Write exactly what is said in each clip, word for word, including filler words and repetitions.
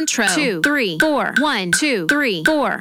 Intro, two, three, four. One, two, three, four.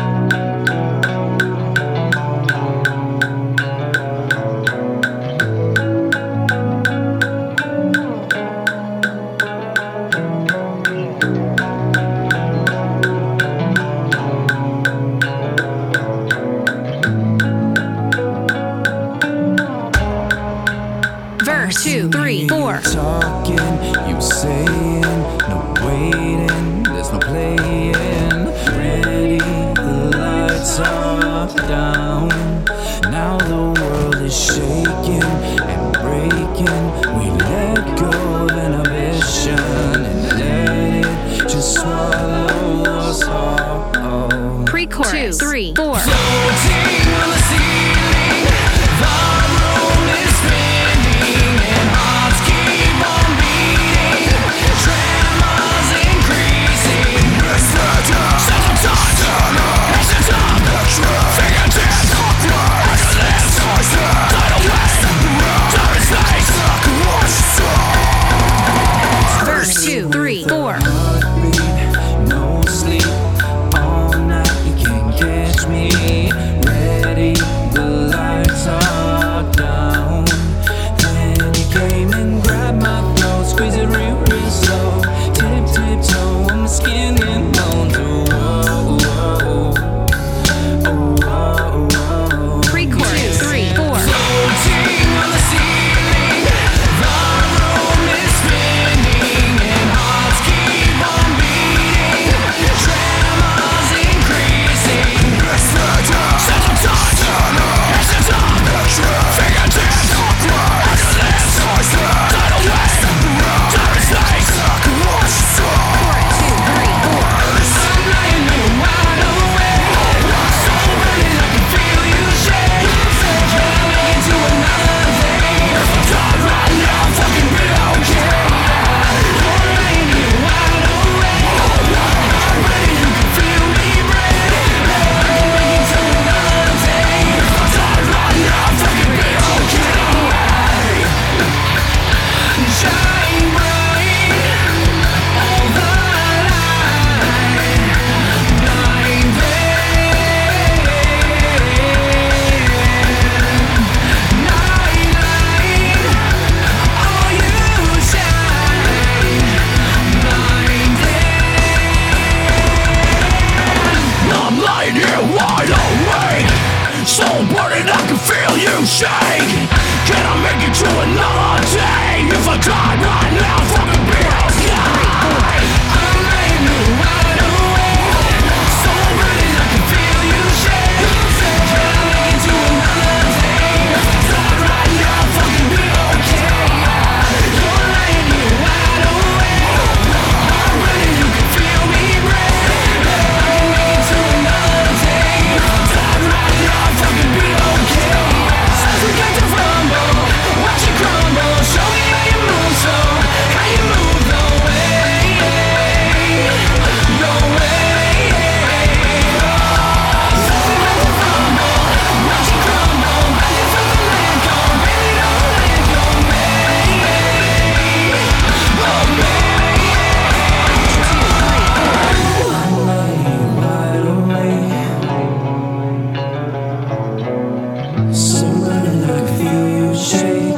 Verse, two, three, four. Talking, you saying, no waiting, there's no playing. Ready, the lights are down. Now the world is shaking and breaking. We let go of inhibition and let it just swallow us all. Pre-chorus, two, three, four. Floating on the ceiling, the room is spinning and hearts keep on beating. Tremors increasing. It's the time. Sense of touch. It's the time. Fingertips. Underlips. Tidal wave. Time and space. Verse, two, three, four. Heartbeat, no sleep. All night you can't catch me. Ready, the lights are down. Then you came and grabbed my throat, squeeze it real, real slow. Tip, tip toe on my skin and bones. Oh, oh, oh, oh, oh, oh. Pre-chorus, three, four. Floating on the ceiling, the room is spinning and hearts keep on beating. Tremors increasing. It's the time. Sense of touch. It's the time. Fingertips. Underlips. Tidal wave. Time and space. Two, three, four. I'm lying in wide awake. So burning I can feel you shake. Can I make it to another day? If I die right now, fucking be okay. You're lying in wide awake. I'm ready, you can feel me break. I can make it to another day. If I die right now, fucking be okay. Shine bright all the light, blind faith, night light, all you shine, blind faith. I'm lying here wide awake, soul burning, I can feel you shake. Can I make it to another day? If I die right now, fucking be okay. I'm laying here wide awake, soul burning, I can feel you shake. Can I make it to another day? If I die right now, fucking be okay. You're laying here wide awake, I'm ready, you can feel me break. I can make it to another day. If I die right now, fucking be okay. As we get to rumble, watch it crumble. Show me how you move, so how you move the way, the way. As we get to rumble, watch it crumble. Back it from the land, go, baby, don't let go, baby, oh baby. I'm laying wide awake, so burning I can feel you shake.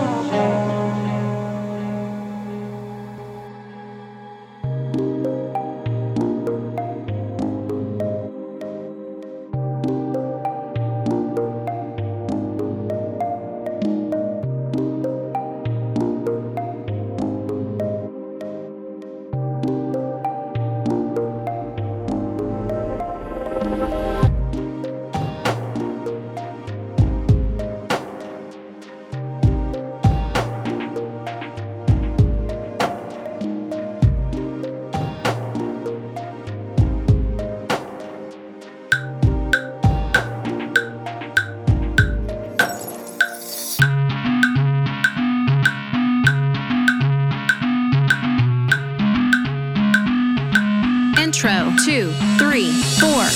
Intro, two, three, four.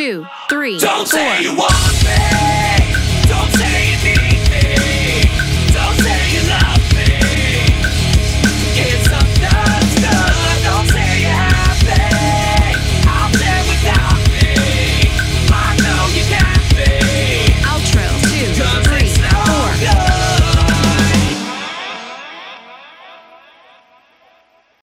two, three, Don't four. say you want me.